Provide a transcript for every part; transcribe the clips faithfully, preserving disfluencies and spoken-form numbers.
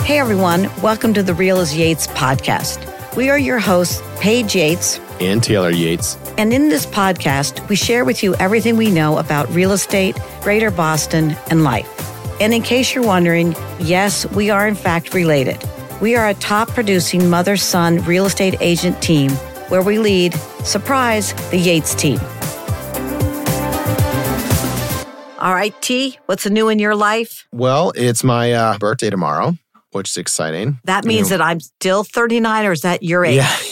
Hey everyone, welcome to the Real as Yates podcast. We are your hosts, Paige Yates and Taylor Yates. And in this podcast, we share with you everything we know about real estate, Greater Boston, and life. And in case you're wondering, yes, we are in fact related. We are a top producing mother-son real estate agent team where we lead, surprise, the Yates team. All right, T, what's new in your life? Well, it's my uh, birthday tomorrow, which is exciting. That means you know, that I'm still thirty-nine, or is that your age? Yeah.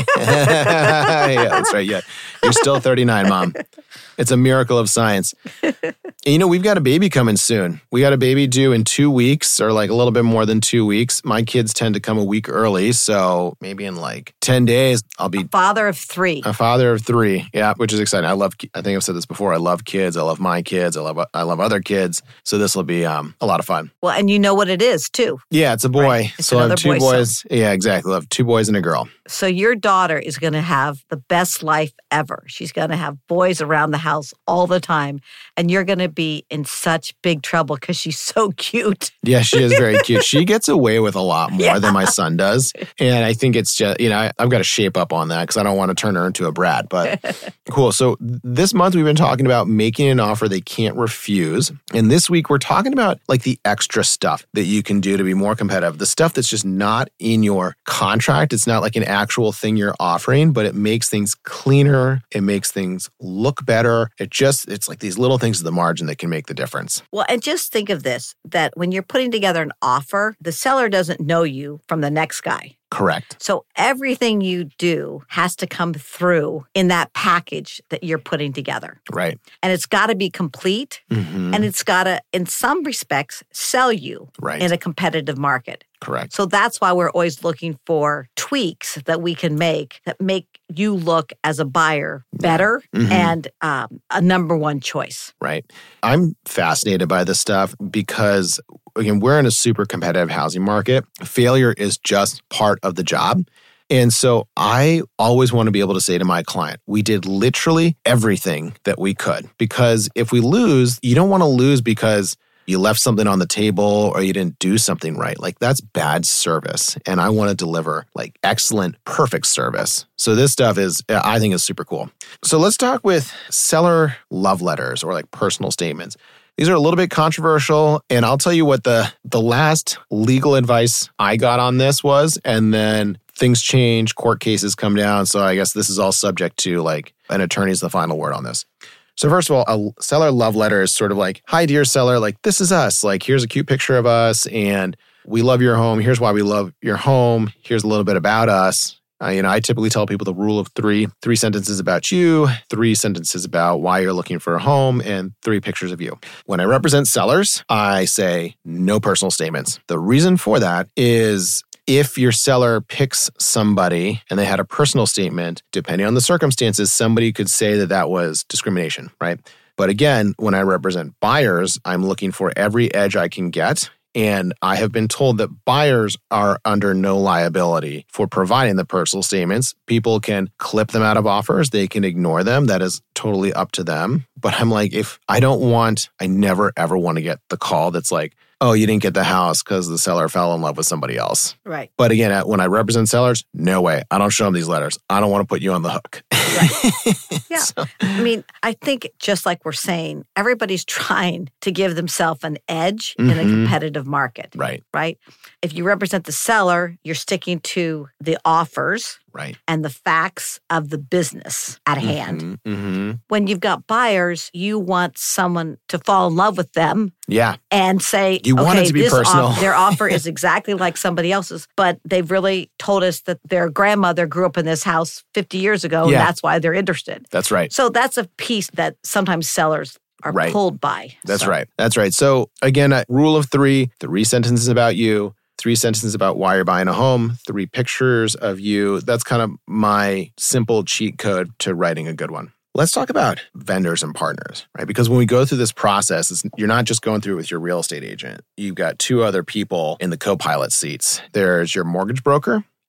Yeah, that's right. Yeah. You're still thirty-nine, Mom. It's a miracle of science. And, you know, we've got a baby coming soon. We got a baby due in two weeks or like a little bit more than two weeks. My kids tend to come a week early. So maybe in like ten days, I'll be a father of three. A father of three. Yeah, which is exciting. I love, I think I've said this before. I love kids. I love my kids. I love, I love other kids. So this will be um, a lot of fun. Well, and you know what it is too. Yeah, it's a boy. Right. It's so I have two boy boys. son. Yeah, exactly. I have two boys and a girl. So your daughter is going to have the best life ever. She's going to have boys around the house all the time. And you're going to be in such big trouble because she's so cute. Yeah, she is very cute. She gets away with a lot more yeah. than my son does. And I think it's just, you know, I, I've got to shape up on that because I don't want to turn her into a brat. But cool. So this month we've been talking about making an offer they can't refuse. And this week we're talking about like the extra stuff that you can do to be more competitive. The stuff that's just not in your contract. It's not like an actual thing you're offering, but it makes things cleaner. It makes things look better. It just, it's like these little things at the margin that can make the difference. Well, and just think of this, that when you're putting together an offer, the seller doesn't know you from the next guy. Correct. So everything you do has to come through in that package that you're putting together. Right. And it's got to be complete. Mm-hmm. And it's got to, in some respects, sell you right. in a competitive market. Correct. So that's why we're always looking for tweaks that we can make that make you look as a buyer better mm-hmm. and um, a number one choice. Right. I'm fascinated by this stuff because, again, we're in a super competitive housing market. Failure is just part of the job. And so I always want to be able to say to my client, we did literally everything that we could. Because if we lose, you don't want to lose because you left something on the table or you didn't do something right. Like that's bad service. And I want to deliver like excellent, perfect service. So this stuff is, I think is super cool. So let's talk with seller love letters or like personal statements. These are a little bit controversial. And I'll tell you what the, the last legal advice I got on this was, and then things change, court cases come down. So I guess this is all subject to like an attorney's the final word on this. So first of all, a seller love letter is sort of like, hi, dear seller, like this is us. Like here's a cute picture of us and we love your home. Here's why we love your home. Here's a little bit about us. Uh, you know, I typically tell people the rule of three, three sentences about you, three sentences about why you're looking for a home, and three pictures of you. When I represent sellers, I say no personal statements. The reason for that is if your seller picks somebody and they had a personal statement, depending on the circumstances, somebody could say that that was discrimination, right? But again, when I represent buyers, I'm looking for every edge I can get. And I have been told that buyers are under no liability for providing the personal statements. People can clip them out of offers. They can ignore them. That is totally up to them. But I'm like, if I don't want, I never, ever want to get the call that's like, oh, you didn't get the house because the seller fell in love with somebody else. Right. But again, when I represent sellers, no way. I don't show them these letters. I don't want to put you on the hook. Right. Yeah. So. I mean, I think just like we're saying, everybody's trying to give themselves an edge mm-hmm. in a competitive market. Right. Right. If you represent the seller, you're sticking to the offers. Right. And the facts of the business at mm-hmm. hand. Mm-hmm. When you've got buyers, you want someone to fall in love with them. Yeah. And say, you okay, want it to be this personal. Off- their offer is exactly like somebody else's, but they've really told us that their grandmother grew up in this house fifty years ago, yeah. and that's why they're interested. That's right. So that's a piece that sometimes sellers are right. pulled by. That's so. right. That's right. So again, uh, rule of three, three sentences about you, three sentences about why you're buying a home, three pictures of you. That's kind of my simple cheat code to writing a good one. Let's talk about vendors and partners, right? Because when we go through this process, it's, you're not just going through it with your real estate agent. You've got two other people in the co-pilot seats. There's your mortgage broker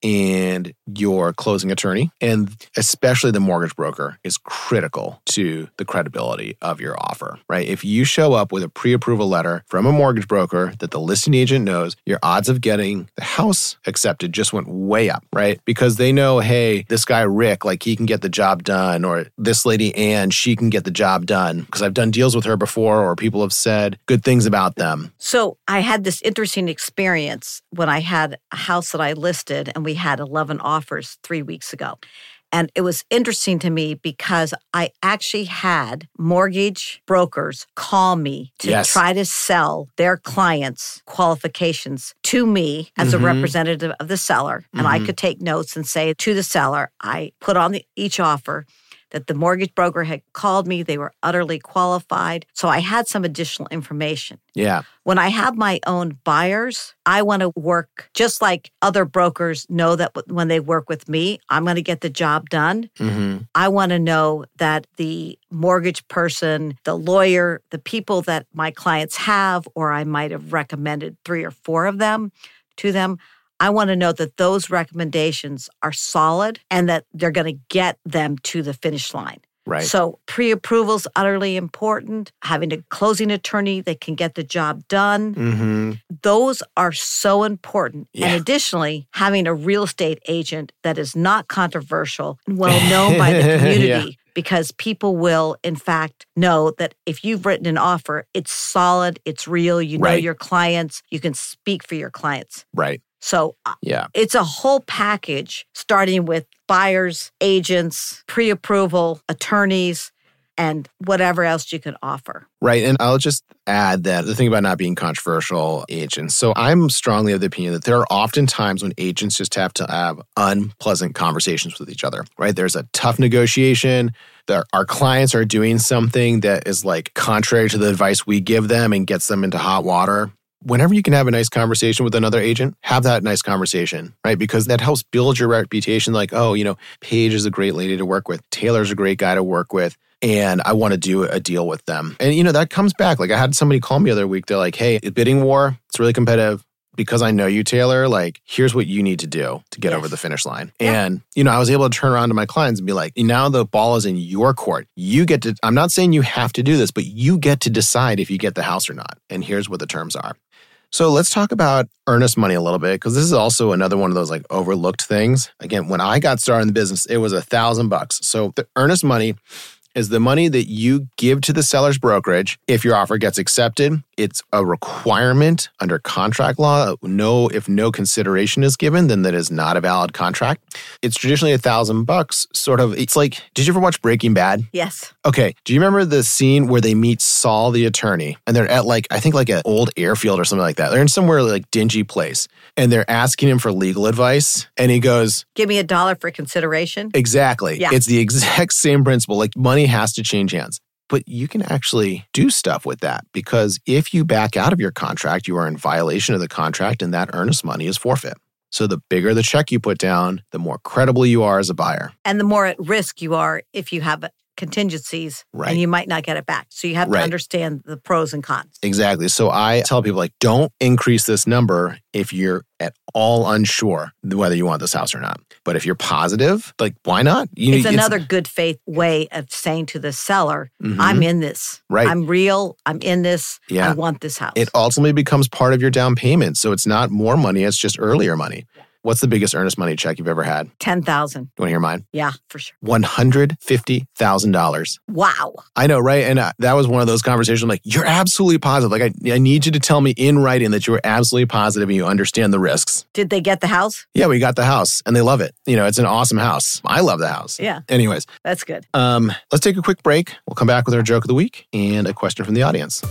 and your closing attorney, and especially the mortgage broker, is critical to the credibility of your offer, right? If you show up with a pre-approval letter from a mortgage broker that the listing agent knows, your odds of getting the house accepted just went way up, right? Because they know, hey, this guy Rick, like he can get the job done, or this lady Ann, she can get the job done because I've done deals with her before, or people have said good things about them. So I had this interesting experience when I had a house that I listed, and we had eleven offers three weeks ago. And it was interesting to me because I actually had mortgage brokers call me to yes. try to sell their clients' qualifications to me as mm-hmm. a representative of the seller. And mm-hmm. I could take notes and say to the seller, I put on the, each offer that the mortgage broker had called me. They were utterly qualified. So I had some additional information. Yeah. When I have my own buyers, I want to work just like other brokers know that when they work with me, I'm going to get the job done. Mm-hmm. I want to know that the mortgage person, the lawyer, the people that my clients have, or I might have recommended three or four of them to them, I want to know that those recommendations are solid and that they're going to get them to the finish line. Right. So pre-approval is utterly important. Having a closing attorney that can get the job done. Mm-hmm. Those are so important. Yeah. And additionally, having a real estate agent that is not controversial and well known by the community. Yeah. Because people will, in fact, know that if you've written an offer, it's solid, it's real, you know right. your clients, you can speak for your clients. Right. So yeah. it's a whole package, starting with buyers, agents, pre-approval, attorneys, and whatever else you can offer. Right. And I'll just add that the thing about not being controversial agents. So I'm strongly of the opinion that there are often times when agents just have to have unpleasant conversations with each other, right? There's a tough negotiation. There, our clients are doing something that is like contrary to the advice we give them and gets them into hot water. Whenever you can have a nice conversation with another agent, have that nice conversation, right? Because that helps build your reputation. Like, oh, you know, Paige is a great lady to work with. Taylor's a great guy to work with. And I want to do a deal with them. And, you know, that comes back. Like I had somebody call me the other week. They're like, hey, bidding war, it's really competitive. Because I know you, Taylor, like, here's what you need to do to get yes. over the finish line. Yeah. And, you know, I was able to turn around to my clients and be like, now the ball is in your court. You get to, I'm not saying you have to do this, but you get to decide if you get the house or not. And here's what the terms are. So let's talk about earnest money a little bit, because this is also another one of those like overlooked things. Again, when I got started in the business, it was a thousand bucks. So the earnest money is the money that you give to the seller's brokerage if your offer gets accepted. It's a requirement under contract law. No, if no consideration is given, then that is not a valid contract. It's traditionally a thousand bucks. Sort of, it's like, did you ever watch Breaking Bad? Yes. Okay. Do you remember the scene where they meet Saul, the attorney, and they're at like, I think like an old airfield or something like that. They're in somewhere like dingy place, and they're asking him for legal advice, and he goes, "Give me a dollar for consideration." Exactly. Yeah. It's the exact same principle. Like money has to change hands. But you can actually do stuff with that, because if you back out of your contract, you are in violation of the contract, and that earnest money is forfeit. So the bigger the check you put down, the more credible you are as a buyer. And the more at risk you are if you have contingencies, right. and you might not get it back. So you have to right. understand the pros and cons. Exactly. So I tell people, like, don't increase this number if you're at all unsure whether you want this house or not. But if you're positive, like, why not? You, it's another it's, good faith way of saying to the seller, mm-hmm. I'm in this. Right. I'm real. I'm in this. Yeah. I want this house. It ultimately becomes part of your down payment. So it's not more money. It's just earlier money. What's the biggest earnest money check you've ever had? ten thousand dollars. You want to hear mine? Yeah, for sure. one hundred fifty thousand dollars. Wow. I know, right? And uh, that was one of those conversations. I'm like, you're absolutely positive. Like, I, I need you to tell me in writing that you're absolutely positive and you understand the risks. Did they get the house? Yeah, we got the house and they love it. You know, it's an awesome house. I love the house. Yeah. Anyways. That's good. Um, let's take a quick break. We'll come back with our joke of the week and a question from the audience.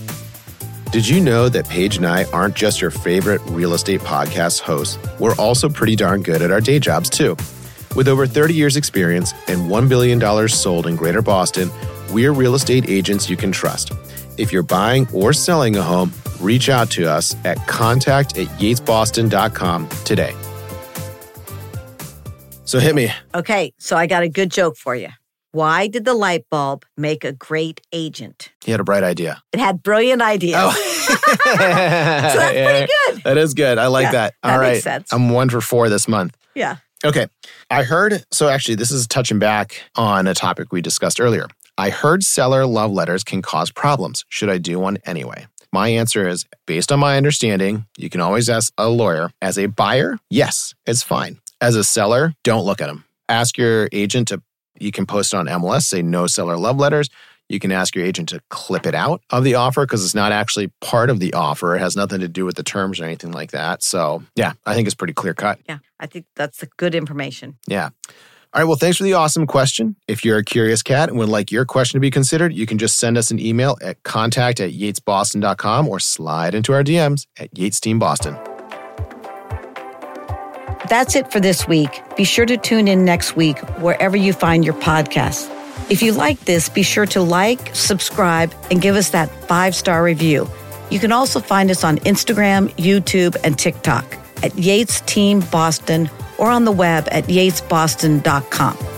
Did you know that Paige and I aren't just your favorite real estate podcast hosts? We're also pretty darn good at our day jobs, too. With over thirty years experience and one billion dollars sold in Greater Boston, we're real estate agents you can trust. If you're buying or selling a home, reach out to us at contact at yates boston dot com today. So hit me. Okay, so I got a good joke for you. Why did the light bulb make a great agent? He had a bright idea. It had brilliant ideas. Oh. So that's yeah, pretty good. That is good. I like yeah, that. That All right. makes sense. I'm one for four this month. Yeah. Okay. I heard, so actually this is touching back on a topic we discussed earlier. I heard seller love letters can cause problems. Should I do one anyway? My answer is, based on my understanding, you can always ask a lawyer. As a buyer, yes, it's fine. As a seller, don't look at them. Ask your agent to, you can post it on M L S, say no seller love letters. You can ask your agent to clip it out of the offer because it's not actually part of the offer. It has nothing to do with the terms or anything like that. So yeah, I think it's pretty clear cut. Yeah, I think that's good information. Yeah. All right, well, thanks for the awesome question. If you're a curious cat and would like your question to be considered, you can just send us an email at contact at yates boston dot com or slide into our D Ms at Yates Team Boston. That's it for this week. Be sure to tune in next week wherever you find your podcasts. If you like this, be sure to like, subscribe, and give us that five-star review. You can also find us on Instagram, YouTube, and TikTok at Yates Team Boston or on the web at yates boston dot com.